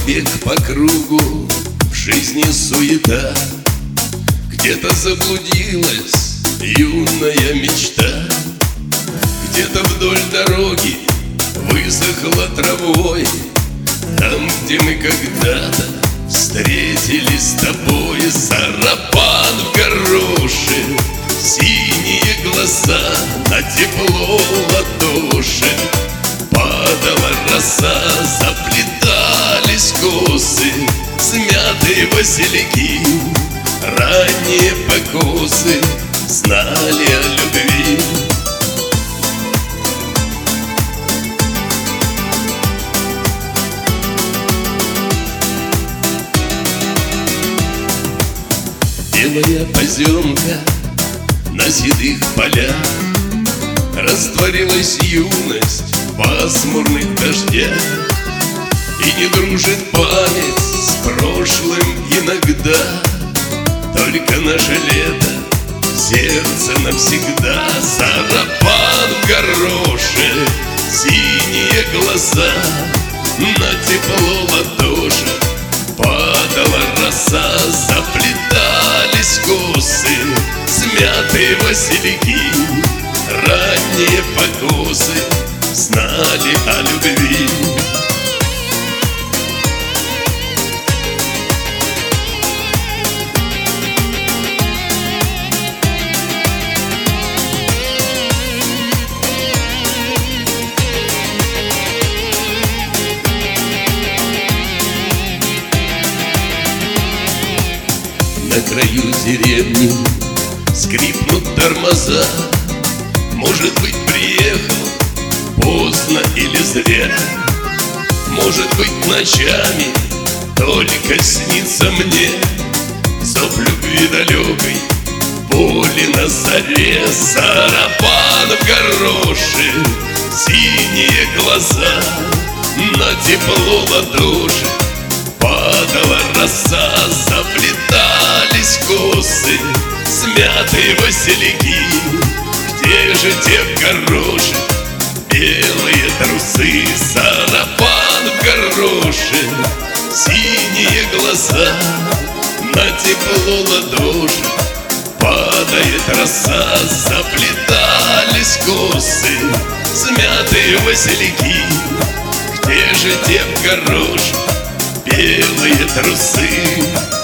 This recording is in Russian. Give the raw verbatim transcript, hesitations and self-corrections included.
бег по кругу, в жизни суета. Где-то заблудилась юная мечта, где-то вдоль дороги высохла травой. Там, где мы когда-то встретились с тобой, сарафан в гороши, синие глаза на тепло ладоши. Падала роса, заплетались косы, смятые васильки, ранние покосы знали о любви. Белая поземка на седых полях, растворилась юность в пасмурных дождях. И не дружит память с прошлым иногда, только наше лето в сердце навсегда. Сарафан в гороши, синие глаза на тепло ладоши. Падала роса, заплетались косы, смятые васильки, ранние покосы знали о любви. На краю деревни скрипнут тормоза. Может быть, приехал поздно или зря. Может быть, ночами только снится мне зов любви далекой, боли на заре. Сарафан в гороши, синие глаза на тепло ладоши. Падала роса, заплетались косы, смятые васильки. Где же те в гороши, белые трусы? Сарафан в гороши, синие глаза на тепло ладоши. Падает роса, заплетались косы, смятые васильки. Где же те в гороши, белые трусы?